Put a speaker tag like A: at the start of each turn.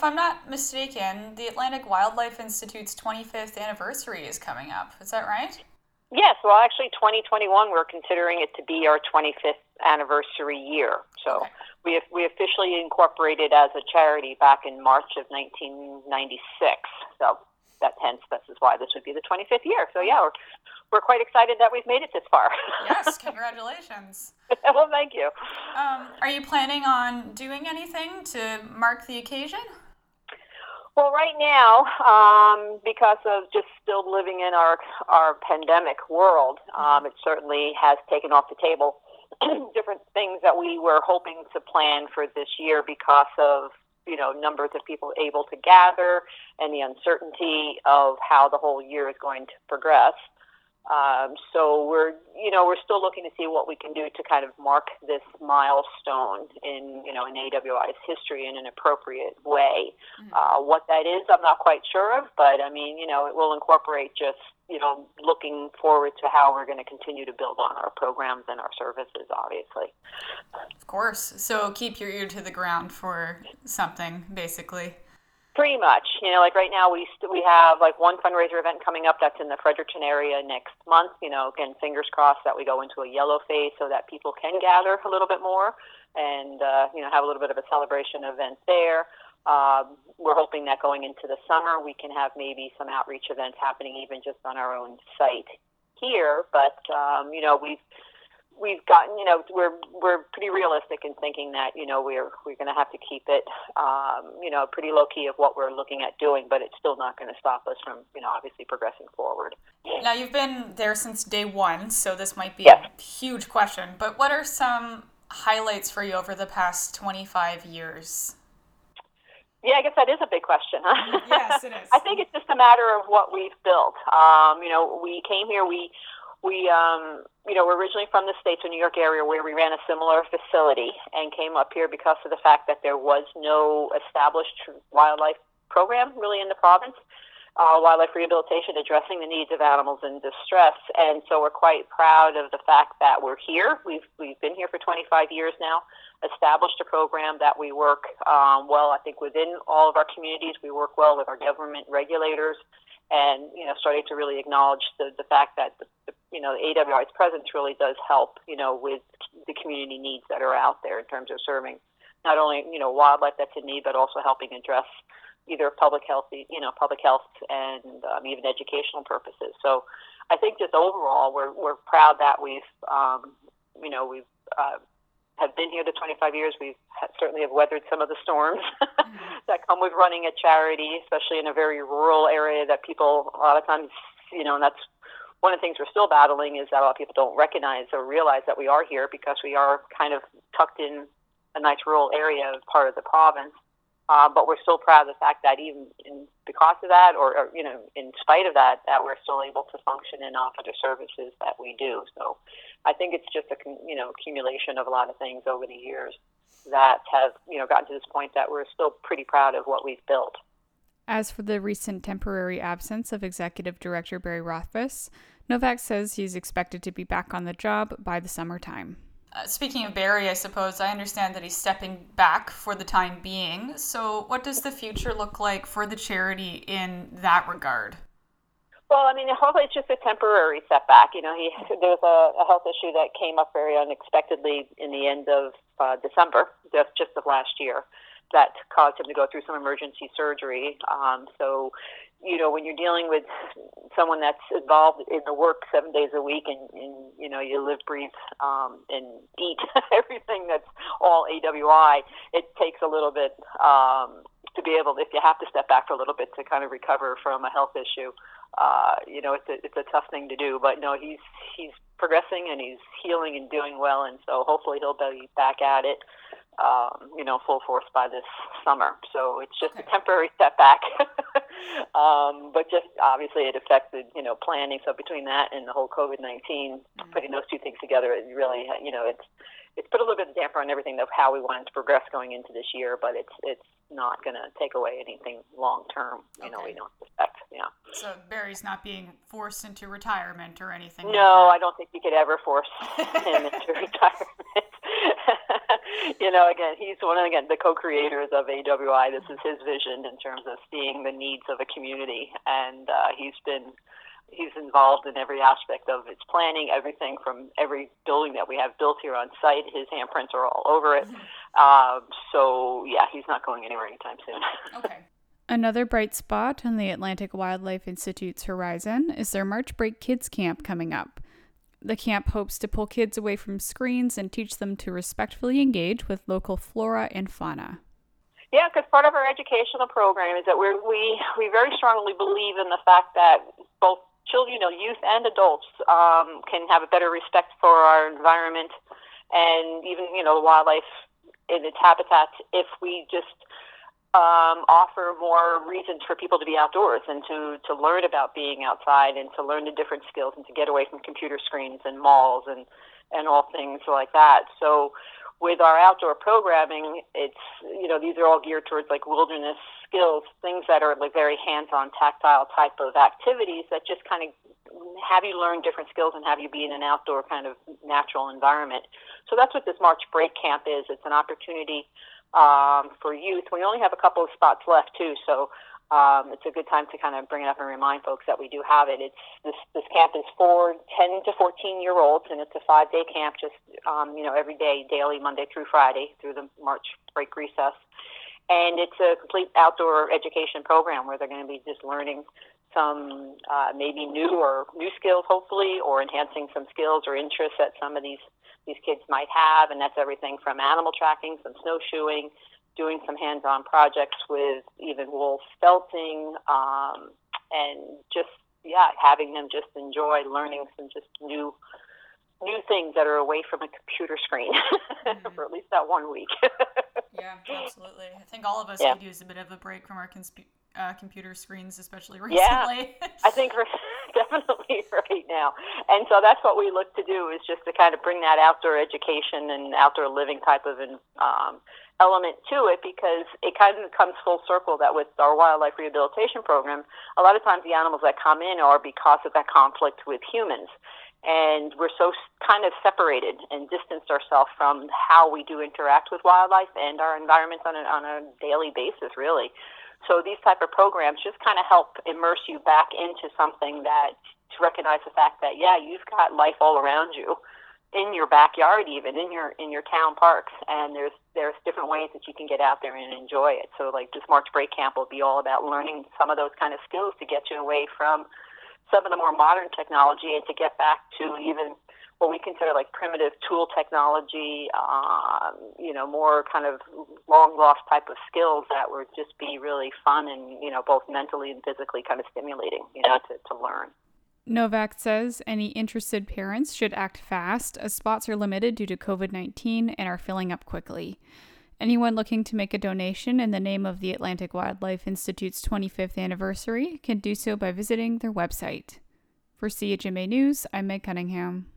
A: if I'm not mistaken, the Atlantic Wildlife Institute's 25th anniversary is coming up. Is that right?
B: Yes, well, actually, 2021, we're considering it to be our 25th anniversary year. So
A: Okay.
B: we officially incorporated as a charity back in March of 1996. So this is why this would be the 25th year. So yeah, we're quite excited that we've made it this far.
A: Yes, congratulations.
B: Well, thank you.
A: Are you planning on doing anything to mark the occasion?
B: Well, right now, because of just still living in our pandemic world, it certainly has taken off the table different things that we were hoping to plan for this year because of, numbers of people able to gather and the uncertainty of how the whole year is going to progress. So we're still looking to see what we can do to kind of mark this milestone in AWI's history in an appropriate way. What that is, I'm not quite sure of, but I mean, it will incorporate just, looking forward to how we're going to continue to build on our programs and our services, obviously.
A: Of course. So keep your ear to the ground for something, basically.
B: Pretty much, like right now we have like one fundraiser event coming up that's in the Fredericton area next month. Again, fingers crossed that we go into a yellow phase so that people can gather a little bit more and have a little bit of a celebration event there. We're hoping that going into the summer we can have maybe some outreach events happening even just on our own site here. But we've gotten, we're pretty realistic in thinking that, we're going to have to keep it, pretty low key of what we're looking at doing, but it's still not going to stop us from, obviously progressing forward.
A: Now, you've been there since day one, so this might be
B: Yes.
A: a huge question, but what are some highlights for you over the past 25 years?
B: Yeah, I guess that is a big question, huh?
A: Yes, it is.
B: I think it's just a matter of what we've built. We came here, we're originally from the States, or New York area, where we ran a similar facility and came up here because of the fact that there was no established wildlife program really in the province, wildlife rehabilitation addressing the needs of animals in distress. And so we're quite proud of the fact that we're here. We've been here for 25 years now, established a program that we work I think within all of our communities. We work well with our government regulators, and starting to really acknowledge the fact that the AWI's presence really does help with the community needs that are out there in terms of serving not only wildlife that's in need, but also helping address either public health and even educational purposes. So I think just overall we're proud that we've have been here the 25 years. We've certainly have weathered some of the storms that come with running a charity, especially in a very rural area that people a lot of times, and that's one of the things we're still battling, is that a lot of people don't recognize or realize that we are here because we are kind of tucked in a nice rural area, part of the province. But we're still proud of the fact that even because of that, or in spite of that, that we're still able to function and offer the services that we do. So I think it's just a accumulation of a lot of things over the years that have gotten to this point that we're still pretty proud of what we've built.
C: As for the recent temporary absence of Executive Director Barry Rothfuss, Novak says he's expected to be back on the job by the summertime.
A: Speaking of Barry, I suppose, I understand that he's stepping back for the time being. So what does the future look like for the charity in that regard?
B: Well, I mean, hopefully it's just a temporary setback. There's a health issue that came up very unexpectedly in the end of December, just of last year, that caused him to go through some emergency surgery. So when you're dealing with someone that's involved in the work 7 days a week and you live, breathe, and eat everything that's all AWI, it takes a little bit to be able, if you have to step back for a little bit to kind of recover from a health issue. It's a tough thing to do, but no, he's progressing and he's healing and doing well, and so hopefully he'll be back at it, full force by this summer. So it's just a temporary setback, but just obviously it affected, planning. So between that and the whole COVID-19, putting those two things together, it really, it's put a little bit of damper on everything of how we wanted to progress going into this year, but it's not going to take away anything long term. We don't expect. Yeah.
A: So Barry's not being forced into retirement or anything.
B: No, I don't think you could ever force him into retirement. Again, he's the co-creators of AWI. This is his vision in terms of seeing the needs of a community, and he's involved in every aspect of its planning, everything from every building that we have built here on site. His handprints are all over it. He's not going anywhere anytime soon.
A: Okay.
C: Another bright spot on the Atlantic Wildlife Institute's horizon is their March Break Kids Camp coming up. The camp hopes to pull kids away from screens and teach them to respectfully engage with local flora and fauna.
B: Yeah, because part of our educational program is that we very strongly believe in the fact that both children, youth and adults can have a better respect for our environment and even, wildlife in its habitats if we just offer more reasons for people to be outdoors and to learn about being outside and to learn the different skills and to get away from computer screens and malls and all things like that. So with our outdoor programming, it's, these are all geared towards like wilderness skills, things that are like very hands-on tactile type of activities that just kind of have you learn different skills and have you be in an outdoor kind of natural environment. So that's what this March Break Camp is. It's an opportunity for youth. We only have a couple of spots left too, so it's a good time to kind of bring it up and remind folks that we do have it. This camp is for 10 to 14-year-olds, and it's a 5-day camp, just every day, daily, Monday through Friday, through the March break recess. And it's a complete outdoor education program where they're going to be just learning some maybe new skills, hopefully, or enhancing some skills or interests that some of these kids might have, and that's everything from animal tracking, some snowshoeing, doing some hands-on projects with even wool felting, and just, having them just enjoy learning some just new things that are away from a computer screen for at least that 1 week.
A: Yeah, absolutely. I think all of us could use a bit of a break from our computer screens, especially recently.
B: Yeah, I think we're definitely right now. And so that's what we look to do, is just to kind of bring that outdoor education and outdoor living type of element to it, because it kind of comes full circle that with our wildlife rehabilitation program, a lot of times the animals that come in are because of that conflict with humans. And we're so kind of separated and distanced ourselves from how we do interact with wildlife and our environment on a daily basis, really. So these type of programs just kind of help immerse you back into something that, to recognize the fact that, you've got life all around you, in your backyard, even in your town parks, and there's different ways that you can get out there and enjoy it. So like this March Break Camp will be all about learning some of those kind of skills to get you away from some of the more modern technology and to get back to even what we consider like primitive tool technology, more kind of long lost type of skills that would just be really fun and, both mentally and physically kind of stimulating, to learn.
C: Novak says any interested parents should act fast, as spots are limited due to COVID-19 and are filling up quickly. Anyone looking to make a donation in the name of the Atlantic Wildlife Institute's 25th anniversary can do so by visiting their website. For CHMA News, I'm Meg Cunningham.